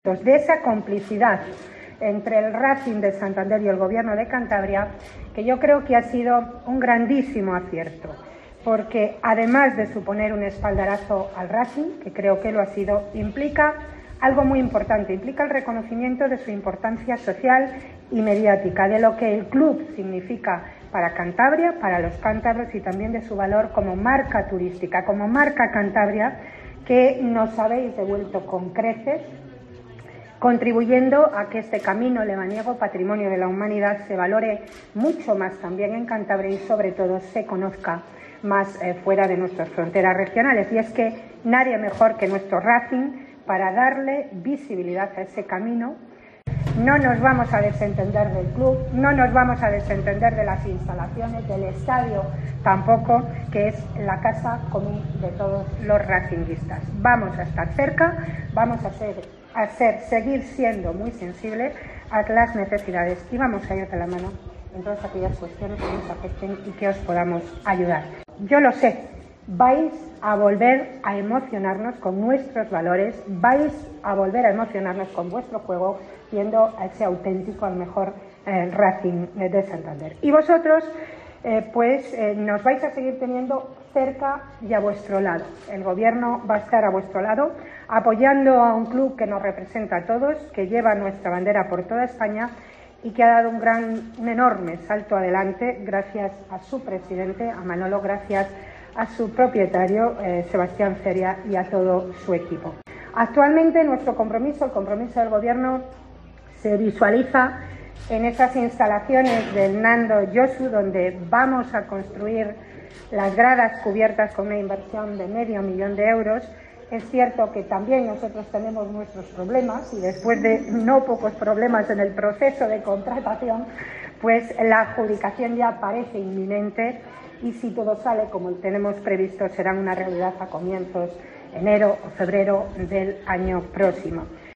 de esa complicidad entre el Racing de Santander y el Gobierno de Cantabria, que yo creo que ha sido un grandísimo acierto, porque además de suponer un espaldarazo al Racing, que creo que lo ha sido, implica algo muy importante, implica el reconocimiento de su importancia social y mediática, de lo que el club significa para Cantabria, para los cántabros, y también de su valor como marca turística, como marca Cantabria, que nos habéis devuelto con creces, contribuyendo a que este camino lebaniego, patrimonio de la humanidad, se valore mucho más también en Cantabria y sobre todo se conozca más fuera de nuestras fronteras regionales. Y es que nadie mejor que nuestro Racing para darle visibilidad a ese camino. No nos vamos a desentender del club, no nos vamos a desentender de las instalaciones, del estadio tampoco, que es la casa común de todos los racinguistas. Vamos a estar cerca, vamos a seguir siendo muy sensibles a las necesidades y vamos a ir de la mano en todas aquellas cuestiones que nos afecten y que os podamos ayudar. Yo lo sé, vais a volver a emocionarnos con nuestros valores, vais a volver a emocionarnos con vuestro juego, viendo a ese auténtico, al mejor Racing de Santander. Y vosotros, nos vais a seguir teniendo cerca y a vuestro lado. El Gobierno va a estar a vuestro lado, apoyando a un club que nos representa a todos, que lleva nuestra bandera por toda España y que ha dado un enorme salto adelante gracias a su presidente, a Manolo, gracias a su propietario, Sebastián Feria, y a todo su equipo. Actualmente nuestro compromiso, el compromiso del Gobierno, se visualiza en esas instalaciones del Nando Josu, donde vamos a construir las gradas cubiertas con una inversión de $500.000 euros. Es cierto que también nosotros tenemos nuestros problemas y después de no pocos problemas en el proceso de contratación, pues la adjudicación ya parece inminente y si todo sale como tenemos previsto será una realidad a comienzos de enero o febrero del año próximo.